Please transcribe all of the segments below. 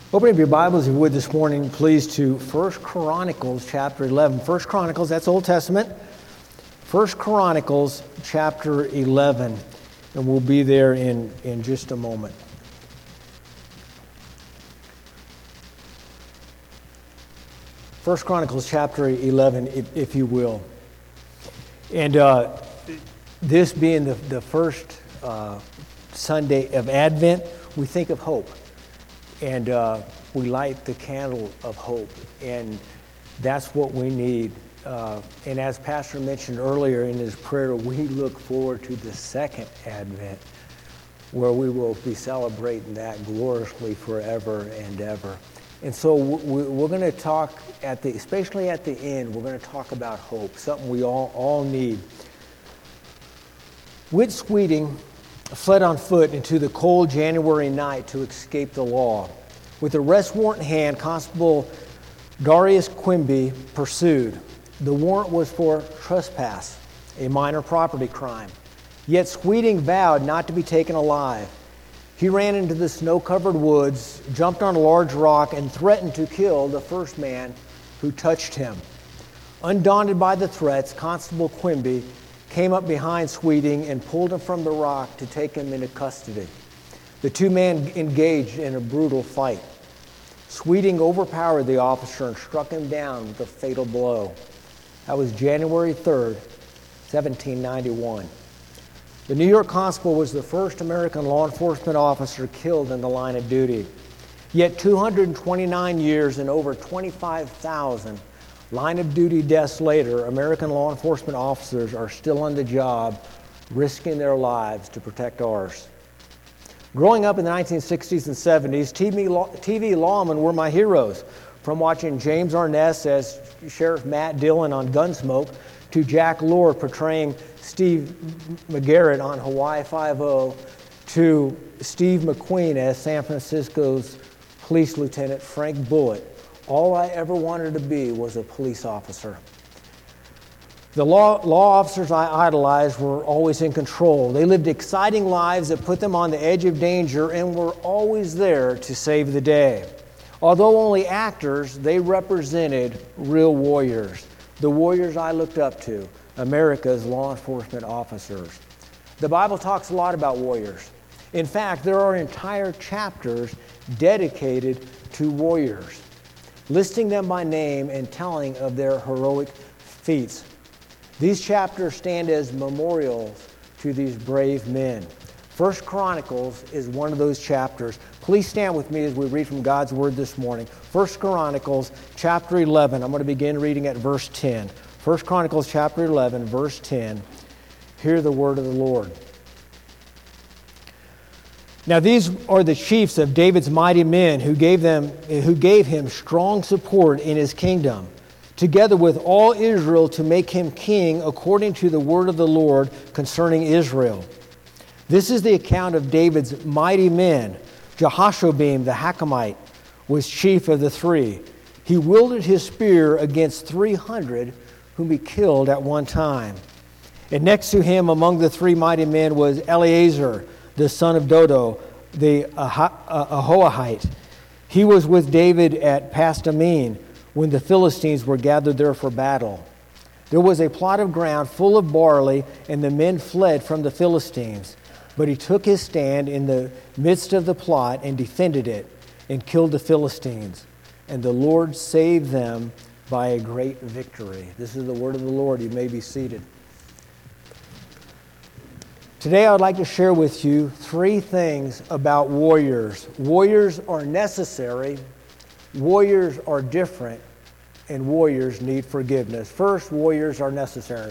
Open up your Bibles, if you would, this morning, please, to 1 Chronicles chapter 11. 1 Chronicles, that's Old Testament. 1 Chronicles chapter 11, and we'll be there in just a moment. First Chronicles chapter 11, if you will. And this being the first Sunday of Advent, we think of hope. And we light the candle of hope. And that's what we need. And as Pastor mentioned earlier in his prayer, we look forward to the second Advent, where we will be celebrating that gloriously forever and ever. And so we're going to talk, especially at the end, we're going to talk about hope, something we all need. Whit Sweeting fled on foot into the cold January night to escape the law. With arrest warrant in hand, Constable Darius Quimby pursued. The warrant was for trespass, a minor property crime. Yet Sweeting vowed not to be taken alive. He ran into the snow-covered woods, jumped on a large rock, and threatened to kill the first man who touched him. Undaunted by the threats, Constable Quimby came up behind Sweeting and pulled him from the rock to take him into custody. The two men engaged in a brutal fight. Sweeting overpowered the officer and struck him down with a fatal blow. That was January 3rd, 1791. The New York constable was the first American law enforcement officer killed in the line of duty. Yet 229 years and over 25,000 line of duty deaths later, American law enforcement officers are still on the job, risking their lives to protect ours. Growing up in the 1960s and 70s, TV lawmen were my heroes, from watching James Arness as Sheriff Matt Dillon on Gunsmoke to Jack Lord portraying Steve McGarrett on Hawaii Five-0 to Steve McQueen as San Francisco's police lieutenant Frank Bullitt. All I ever wanted to be was a police officer. The law officers I idolized were always in control. They lived exciting lives that put them on the edge of danger and were always there to save the day. Although only actors, they represented real warriors, the warriors I looked up to, America's law enforcement officers. The Bible talks a lot about warriors. In fact, there are entire chapters dedicated to warriors, listing them by name and telling of their heroic feats. These chapters stand as memorials to these brave men. 1 Chronicles is one of those chapters. Please stand with me as we read from God's Word this morning. 1 Chronicles chapter 11. I'm going to begin reading at verse 10. 1 Chronicles chapter 11, verse 10. Hear the word of the Lord. Now these are the chiefs of David's mighty men who gave him strong support in his kingdom, together with all Israel to make him king according to the word of the Lord concerning Israel. This is the account of David's mighty men. Jehoshaphat the Hakimite was chief of the three. He wielded his spear against 300 whom he killed at one time. And next to him among the three mighty men was Eleazar, the son of Dodo, the Ahohite. He was with David at Pasdammim when the Philistines were gathered there for battle. There was a plot of ground full of barley, and the men fled from the Philistines. But he took his stand in the midst of the plot and defended it and killed the Philistines. And the Lord saved them by a great victory. This is the word of the Lord. You may be seated. Today I would like to share with you three things about warriors. Warriors are necessary, warriors are different, and warriors need forgiveness. First, warriors are necessary.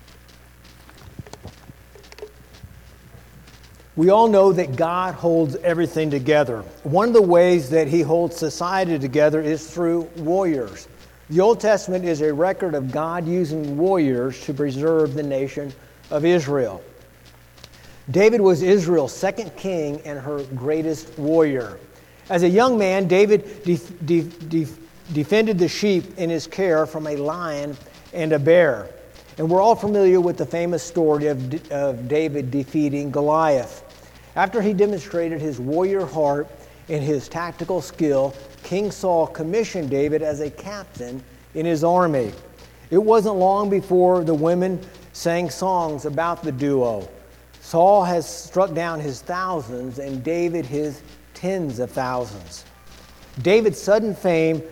We all know that God holds everything together. One of the ways that He holds society together is through warriors. The Old Testament is a record of God using warriors to preserve the nation of Israel. David was Israel's second king and her greatest warrior. As a young man, David defended the sheep in his care from a lion and a bear. And we're all familiar with the famous story of David defeating Goliath. After he demonstrated his warrior heart and his tactical skill, King Saul commissioned David as a captain in his army. It wasn't long before the women sang songs about the duo. Saul has struck down his thousands and David his tens of thousands. David's sudden fame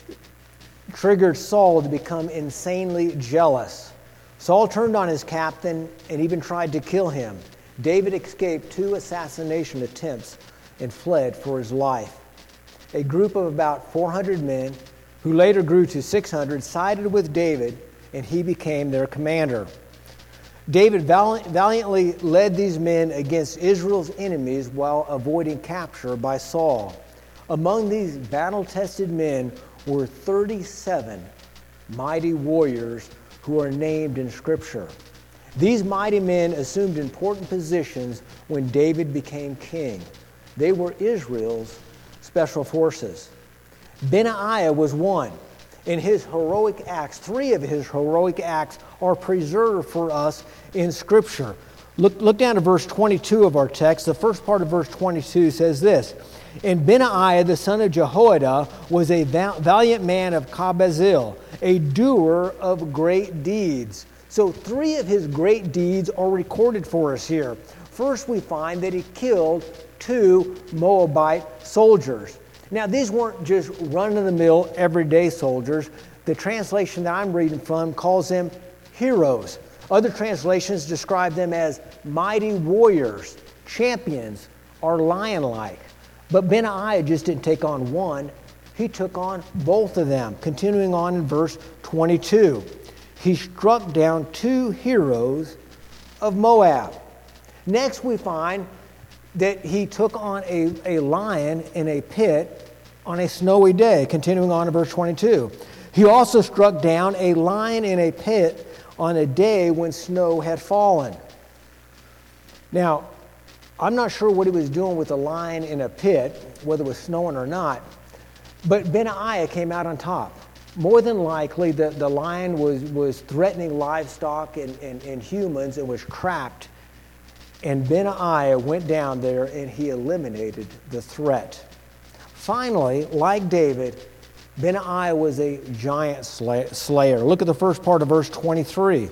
triggered Saul to become insanely jealous. Saul turned on his captain and even tried to kill him. David escaped 2 assassination attempts and fled for his life. A group of about 400 men, who later grew to 600, sided with David, and he became their commander. David valiantly led these men against Israel's enemies while avoiding capture by Saul. Among these battle-tested men were 37 mighty warriors who are named in Scripture. These mighty men assumed important positions when David became king. They were Israel's special forces. Benaiah was one. In his heroic acts, 3 of his heroic acts are preserved for us in Scripture. Look down to verse 22 of our text. The first part of verse 22 says this: "And Benaiah the son of Jehoiada was a valiant man of Kabzeel, a doer of great deeds." So 3 of his great deeds are recorded for us here. First, we find that he killed 2 Moabite soldiers. Now, these weren't just run-of-the-mill, everyday soldiers. The translation that I'm reading from calls them heroes. Other translations describe them as mighty warriors, champions, or lion-like. But Benaiah just didn't take on one. He took on both of them. Continuing on in verse 22. He struck down 2 heroes of Moab. Next, we find that he took on a lion in a pit on a snowy day. Continuing on in verse 22. He also struck down a lion in a pit on a day when snow had fallen. Now, I'm not sure what he was doing with a lion in a pit, whether it was snowing or not, but Benaiah came out on top. More than likely, the lion was threatening livestock and humans and was trapped. And Benaiah went down there and he eliminated the threat. Finally, like David, Benaiah was a giant slayer. Look at the first part of verse 23.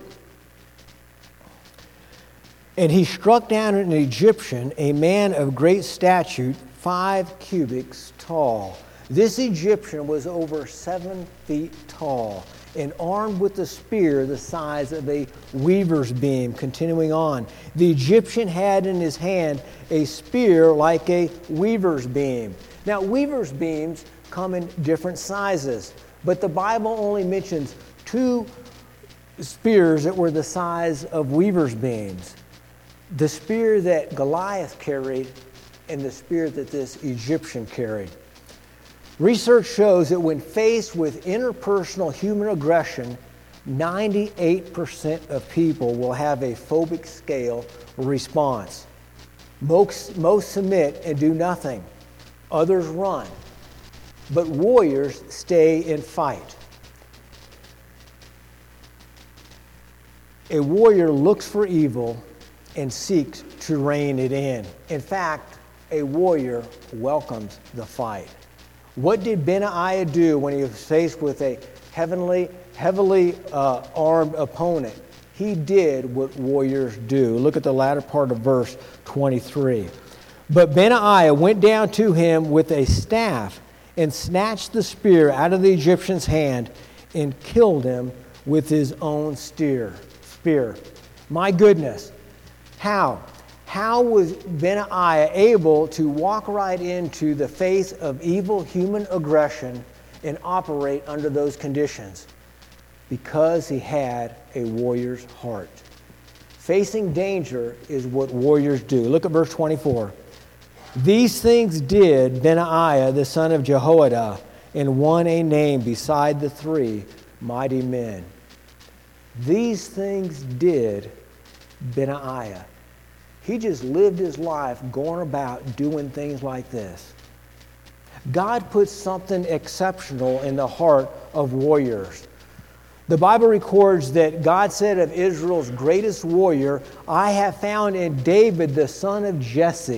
"And he struck down an Egyptian, a man of great stature, 5 cubits tall." This Egyptian was over 7 feet tall and armed with a spear the size of a weaver's beam. Continuing on, the Egyptian had in his hand a spear like a weaver's beam. Now, weaver's beams come in different sizes, but the Bible only mentions 2 spears that were the size of weaver's beams. The spear that Goliath carried and the spear that this Egyptian carried. Research shows that when faced with interpersonal human aggression, 98% of people will have a phobic scale response. Most submit and do nothing. Others run. But warriors stay and fight. A warrior looks for evil and seeks to rein it in. In fact, a warrior welcomes the fight. What did Benaiah do when he was faced with a heavily armed opponent? He did what warriors do. Look at the latter part of verse 23. "But Benaiah went down to him with a staff and snatched the spear out of the Egyptian's hand and killed him with his own spear." My goodness, how? How was Benaiah able to walk right into the face of evil human aggression and operate under those conditions? Because he had a warrior's heart. Facing danger is what warriors do. Look at verse 24. "These things did Benaiah the son of Jehoiada, and won a name beside the 3 mighty men." These things did Benaiah. He just lived his life going about doing things like this. God puts something exceptional in the heart of warriors. The Bible records that God said of Israel's greatest warrior, "I have found in David the son of Jesse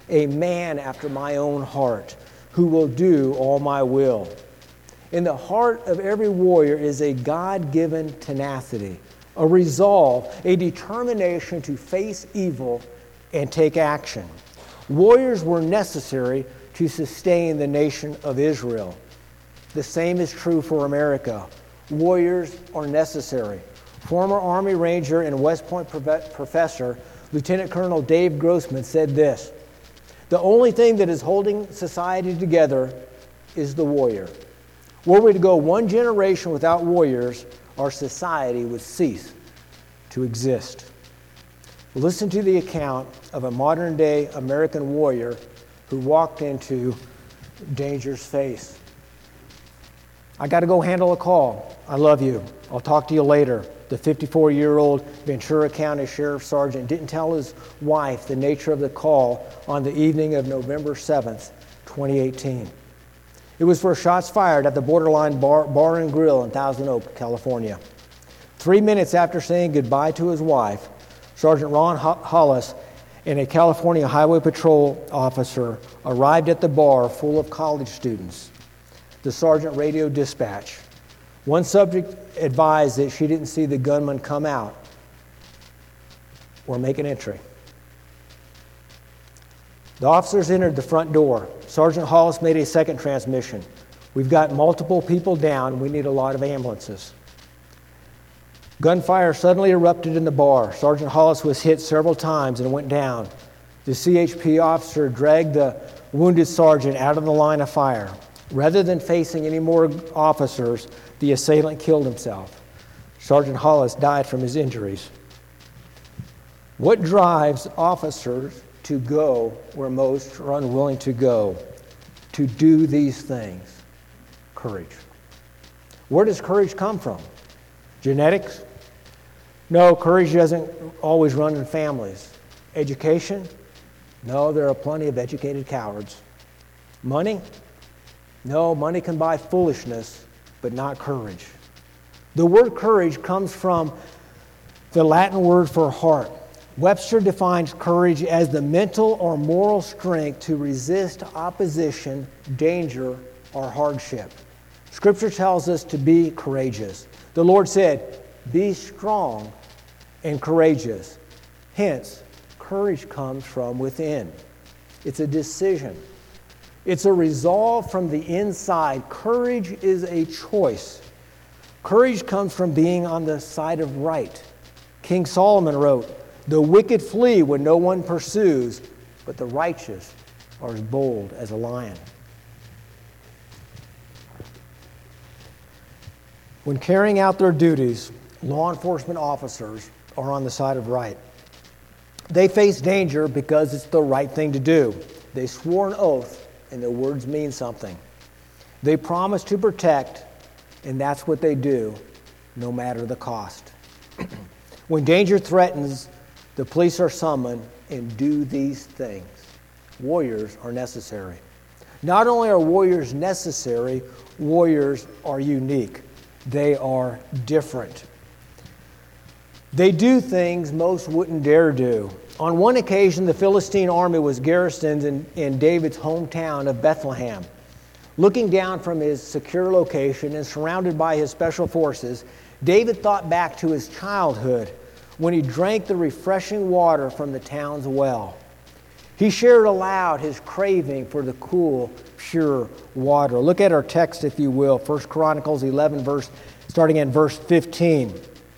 a man after my own heart, who will do all my will. In the heart of every warrior is a God-given tenacity, a resolve, a determination to face evil and take action. Warriors were necessary to sustain the nation of Israel. The same is true for America. Warriors are necessary. Former Army Ranger and West Point professor, Lieutenant Colonel Dave Grossman, said this: "The only thing that is holding society together is the warrior. Were we to go one generation without warriors, our society would cease to exist." Listen to the account of a modern-day American warrior who walked into danger's face. "I got to go handle a call. I love you. I'll talk to you later." The 54-year-old Ventura County Sheriff Sergeant didn't tell his wife the nature of the call on the evening of November 7th, 2018. It was for shots fired at the Borderline Bar and Grill in Thousand Oaks, California. 3 minutes after saying goodbye to his wife, Sergeant Ron Hollis and a California Highway Patrol officer arrived at the bar full of college students. The sergeant radioed dispatch. One subject advised that she didn't see the gunman come out or make an entry. The officers entered the front door. Sergeant Hollis made a second transmission. "We've got multiple people down. We need a lot of ambulances." Gunfire suddenly erupted in the bar. Sergeant Hollis was hit several times and went down. The CHP officer dragged the wounded sergeant out of the line of fire. Rather than facing any more officers, the assailant killed himself. Sergeant Hollis died from his injuries. What drives officers to go where most are unwilling to go, to do these things? Courage. Where does courage come from? Genetics? No, courage doesn't always run in families. Education? No, there are plenty of educated cowards. Money? No, money can buy foolishness, but not courage. The word courage comes from the Latin word for heart. Webster defines courage as the mental or moral strength to resist opposition, danger, or hardship. Scripture tells us to be courageous. The Lord said, "Be strong and courageous." Hence, courage comes from within. It's a decision. It's a resolve from the inside. Courage is a choice. Courage comes from being on the side of right. King Solomon wrote, "The wicked flee when no one pursues, but the righteous are as bold as a lion." When carrying out their duties, law enforcement officers are on the side of right. They face danger because it's the right thing to do. They swore an oath, and their words mean something. They promise to protect, and that's what they do, no matter the cost. When danger threatens, the police are summoned and do these things. Warriors are necessary. Not only are warriors necessary, warriors are unique. They are different. They do things most wouldn't dare do. On one occasion, the Philistine army was garrisoned in David's hometown of Bethlehem. Looking down from his secure location and surrounded by his special forces, David thought back to his childhood when he drank the refreshing water from the town's well. He shared aloud his craving for the cool, pure water. Look at our text, if you will, 1 Chronicles 11, starting at verse 15.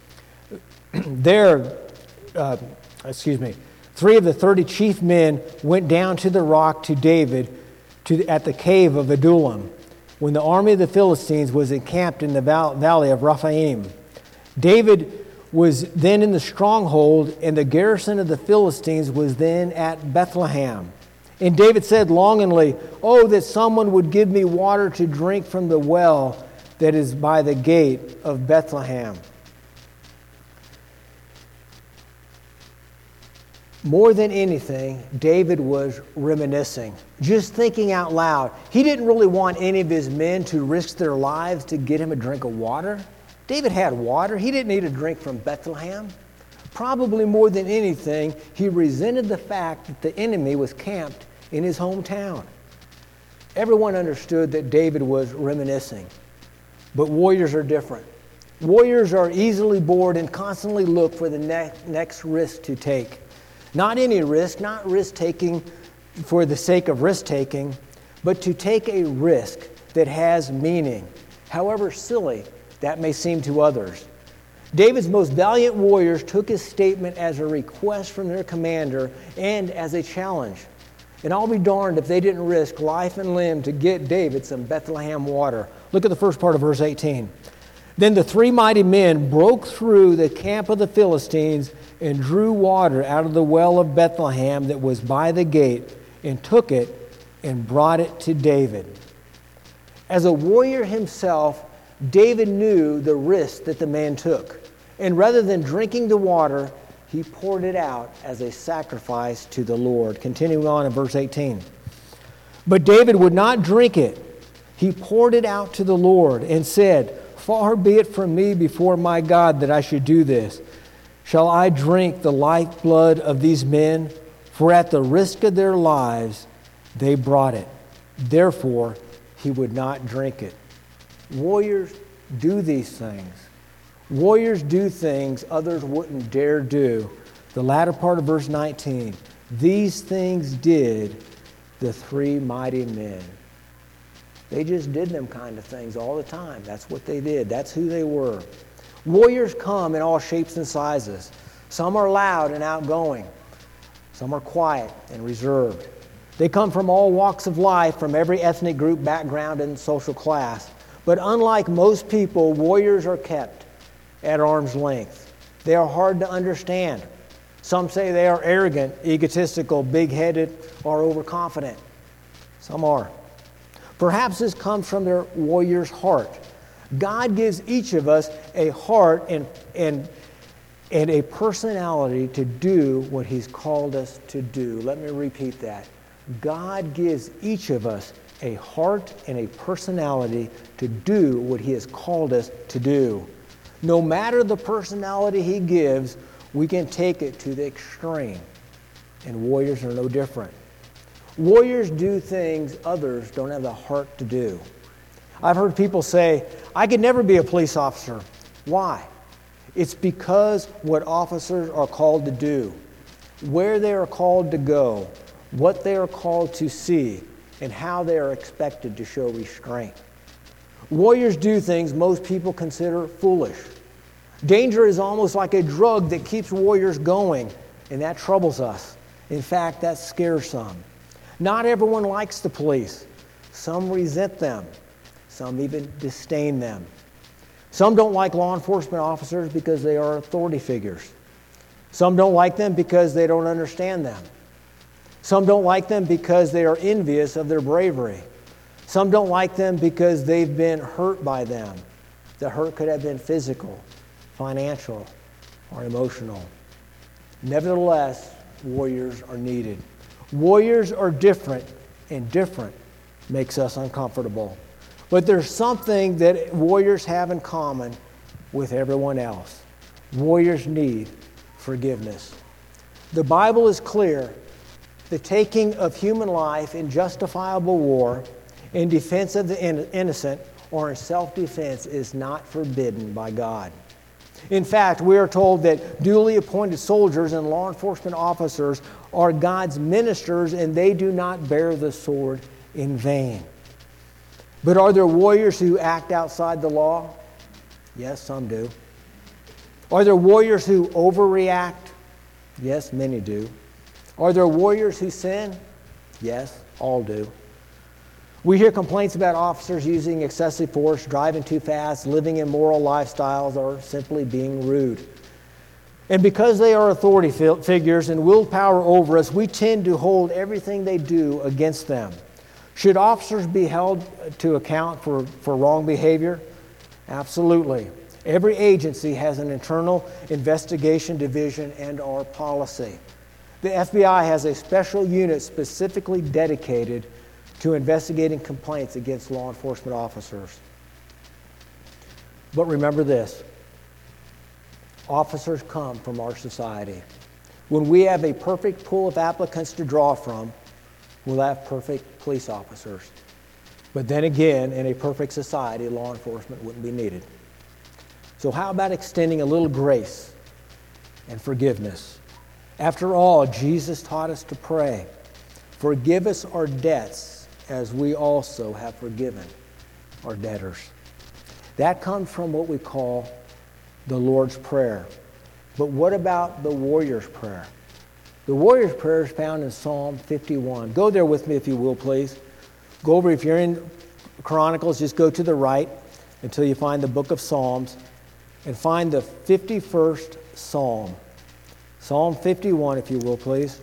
Three of the 30 chief men went down to the rock to David at the cave of Adullam when the army of the Philistines was encamped in the valley of Rephaim. David was then in the stronghold, and the garrison of the Philistines was then at Bethlehem. And David said longingly, "Oh, that someone would give me water to drink from the well that is by the gate of Bethlehem." More than anything, David was reminiscing, just thinking out loud. He didn't really want any of his men to risk their lives to get him a drink of water. David had water. He didn't need a drink from Bethlehem. Probably more than anything, he resented the fact that the enemy was camped in his hometown. Everyone understood that David was reminiscing, but warriors are different. Warriors are easily bored and constantly look for the next risk to take. Not any risk, not risk-taking for the sake of risk-taking, but to take a risk that has meaning, however silly that may seem to others. David's most valiant warriors took his statement as a request from their commander and as a challenge. And I'll be darned if they didn't risk life and limb to get David some Bethlehem water. Look at the first part of verse 18. Then the three mighty men broke through the camp of the Philistines and drew water out of the well of Bethlehem that was by the gate, and took it and brought it to David. As a warrior himself, David knew the risk that the man took. And rather than drinking the water, he poured it out as a sacrifice to the Lord. Continuing on in verse 18. But David would not drink it. He poured it out to the Lord and said, "Far be it from me before my God that I should do this. Shall I drink the lifeblood of these men? For at the risk of their lives they brought it." Therefore, he would not drink it. Warriors do these things. Warriors do things others wouldn't dare do. The latter part of verse 19. These things did the three mighty men. They just did them kind of things all the time. That's what they did. That's who they were. Warriors come in all shapes and sizes. Some are loud and outgoing. Some are quiet and reserved. They come from all walks of life, from every ethnic group, background, and social class. But unlike most people, warriors are kept at arm's length. They are hard to understand. Some say they are arrogant, egotistical, big-headed, or overconfident. Some are. Perhaps this comes from their warrior's heart. God gives each of us a heart and a personality to do what He's called us to do. Let me repeat that. God gives each of us a heart and a personality to do what He has called us to do. No matter the personality He gives, we can take it to the extreme. And warriors are no different. Warriors do things others don't have the heart to do. I've heard people say, "I could never be a police officer." Why? It's because what officers are called to do, where they are called to go, what they are called to see, and how they are expected to show restraint. Warriors do things most people consider foolish. Danger is almost like a drug that keeps warriors going, and that troubles us. In fact, that scares some. Not everyone likes the police. Some resent them. Some even disdain them. Some don't like law enforcement officers because they are authority figures. Some don't like them because they don't understand them. Some don't like them because they are envious of their bravery. Some don't like them because they've been hurt by them. The hurt could have been physical, financial, or emotional. Nevertheless, warriors are needed. Warriors are different, and different makes us uncomfortable. But there's something that warriors have in common with everyone else. Warriors need forgiveness. The Bible is clear. The taking of human life in justifiable war, in defense of the innocent, or in self-defense is not forbidden by God. In fact, we are told that duly appointed soldiers and law enforcement officers are God's ministers, and they do not bear the sword in vain. But are there warriors who act outside the law? Yes, some do. Are there warriors who overreact? Yes, many do. Are there warriors who sin? Yes, all do. We hear complaints about officers using excessive force, driving too fast, living immoral lifestyles, or simply being rude. And because they are authority figures and wield power over us, we tend to hold everything they do against them. Should officers be held to account for wrong behavior? Absolutely. Every agency has an internal investigation division and or policy. The FBI has a special unit specifically dedicated to investigating complaints against law enforcement officers. But remember this. Officers come from our society. When we have a perfect pool of applicants to draw from, We'll have perfect police officers. But then again, in a perfect society, law enforcement wouldn't be needed. So how about extending a little grace and forgiveness? After all, Jesus taught us to pray, "Forgive us our debts as we also have forgiven our debtors." That comes from what we call the Lord's Prayer. But what about the warrior's prayer? The warrior's prayer is found in Psalm 51. Go there with me if you will, please. Go over, if you're in Chronicles, just go to the right until you find the book of Psalms and find the 51st Psalm. Psalm 51, if you will, please.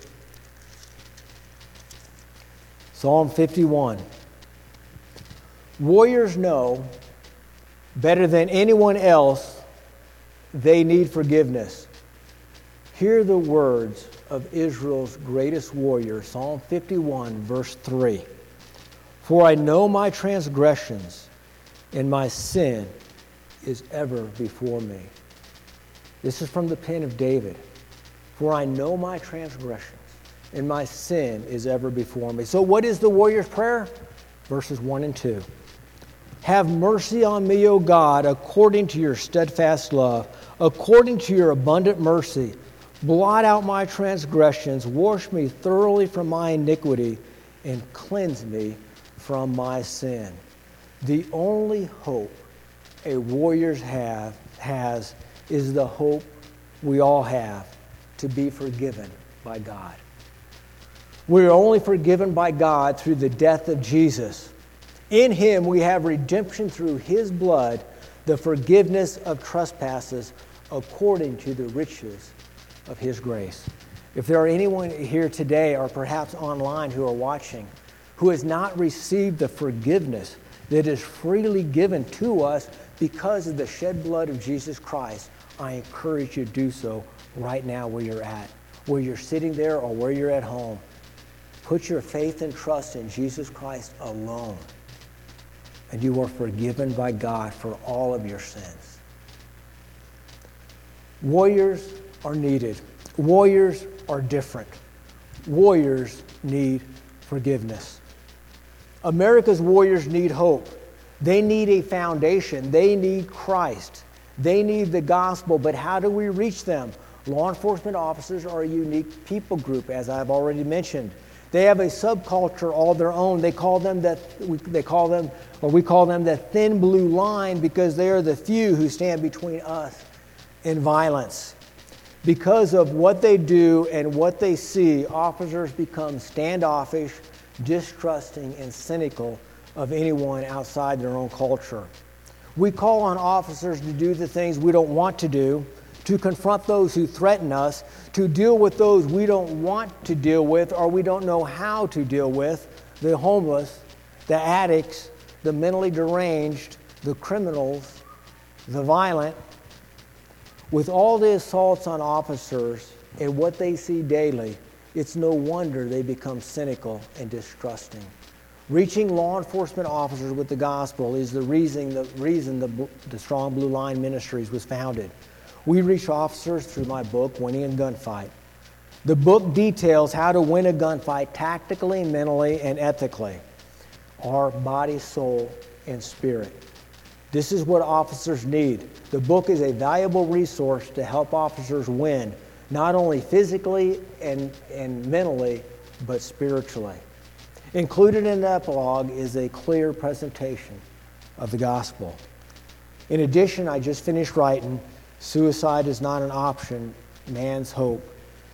Psalm 51. Warriors know better than anyone else they need forgiveness. Hear the words of Israel's greatest warrior, Psalm 51, verse 3. "For I know my transgressions, and my sin is ever before me." This is from the pen of David. "For I know my transgressions, and my sin is ever before me." So what is the warrior's prayer? Verses 1 and 2. "Have mercy on me, O God, according to your steadfast love, according to your abundant mercy. Blot out my transgressions, wash me thoroughly from my iniquity, and cleanse me from my sin." The only hope a warrior has is the hope we all have, to be forgiven by God. We are only forgiven by God through the death of Jesus. In Him we have redemption through His blood, the forgiveness of trespasses according to the riches of His grace. If there are anyone here today or perhaps online who are watching who has not received the forgiveness that is freely given to us because of the shed blood of Jesus Christ, I encourage you to do so right now where you're at, where you're sitting there or where you're at home. Put your faith and trust in Jesus Christ alone, and you are forgiven by God for all of your sins. Warriors are needed. Warriors are different. Warriors need forgiveness. America's warriors need hope. They need a foundation. They need Christ. They need the gospel. But how do we reach them? Law enforcement officers are a unique people group, as I've already mentioned. They have a subculture all their own. We call them the thin blue line, because they are the few who stand between us and violence. Because of what they do and what they see, officers become standoffish, distrusting, and cynical of anyone outside their own culture. We call on officers to do the things we don't want to do, to confront those who threaten us, to deal with those we don't want to deal with or we don't know how to deal with, the homeless, the addicts, the mentally deranged, the criminals, the violent. With all the assaults on officers and what they see daily, it's no wonder they become cynical and distrusting. Reaching law enforcement officers with the gospel is the reason the Strong Blue Line Ministries was founded. We reach officers through my book, Winning a Gunfight. The book details how to win a gunfight tactically, mentally, and ethically. Our body, soul, and spirit. This is what officers need. The book is a valuable resource to help officers win, not only physically and mentally, but spiritually. Included in the epilogue is a clear presentation of the gospel. In addition, I just finished writing Suicide is Not an Option, Man's Hope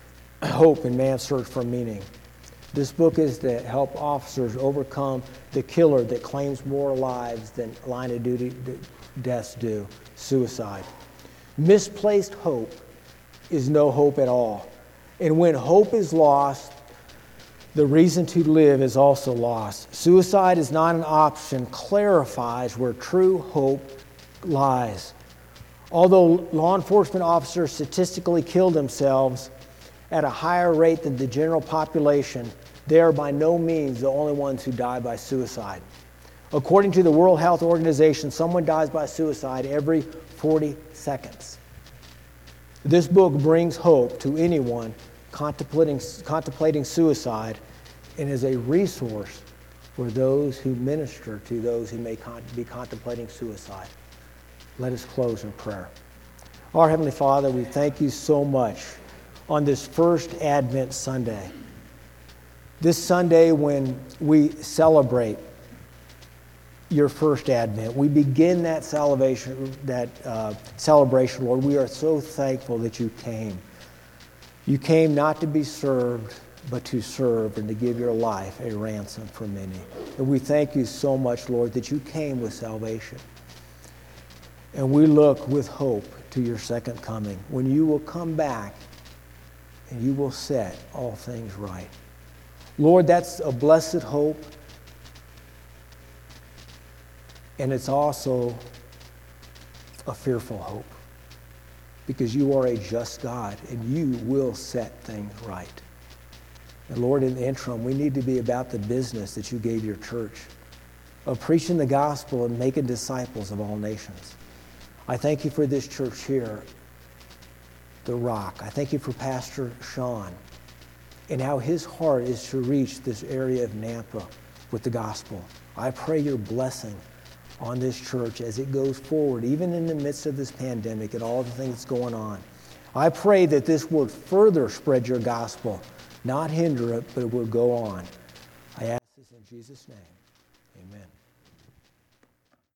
in Man's Search for Meaning. This book is to help officers overcome the killer that claims more lives than line of duty deaths do, suicide. Misplaced hope is no hope at all. And when hope is lost, the reason to live is also lost. Suicide is not an option clarifies where true hope lies. Although law enforcement officers statistically kill themselves at a higher rate than the general population, they are by no means the only ones who die by suicide. According to the World Health Organization, someone dies by suicide every 40 seconds. This book brings hope to anyone contemplating suicide and is a resource for those who minister to those who may be contemplating suicide. Let us close in prayer. Our Heavenly Father, we thank you so much on this first Advent Sunday. This Sunday when we celebrate your first Advent, we begin that celebration, Lord. We are so thankful that you came. You came not to be served, but to serve and to give your life a ransom for many. And we thank you so much, Lord, that you came with salvation. And we look with hope to your second coming, when you will come back and you will set all things right. Lord, that's a blessed hope. And it's also a fearful hope, because you are a just God and you will set things right. And Lord, in the interim, we need to be about the business that you gave your church, of preaching the gospel and making disciples of all nations. I thank you for this church here, The Rock. I thank you for Pastor Sean and how his heart is to reach this area of Nampa with the gospel. I pray your blessing on this church as it goes forward, even in the midst of this pandemic and all the things that's going on. I pray that this would further spread your gospel, not hinder it, but it will go on. I ask this in Jesus' name. Amen.